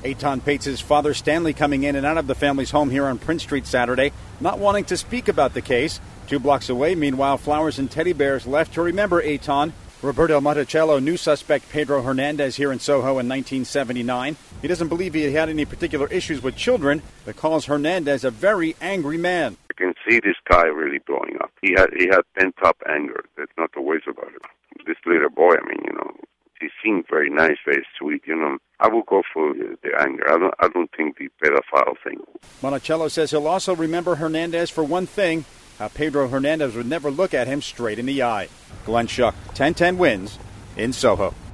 Eitan Pates' father Stanley coming in and out of the family's home here on Prince Street Saturday, not wanting to speak about the case. 2 blocks away, meanwhile, flowers and teddy bears left to remember Eitan. Roberto Monticello knew suspect Pedro Hernandez here in Soho in 1979. He doesn't believe he had any particular issues with children, but calls Hernandez a very angry man. I can see this guy really blowing up. He had pent-up anger. There's not a ways about it. This little boy, he seemed very nice, very sweet, I will go for the anger. I don't think the pedophile thing. Monticello says he'll also remember Hernandez for one thing, how Pedro Hernandez would never look at him straight in the eye. Glenn Schuck, 1010 wins in Soho.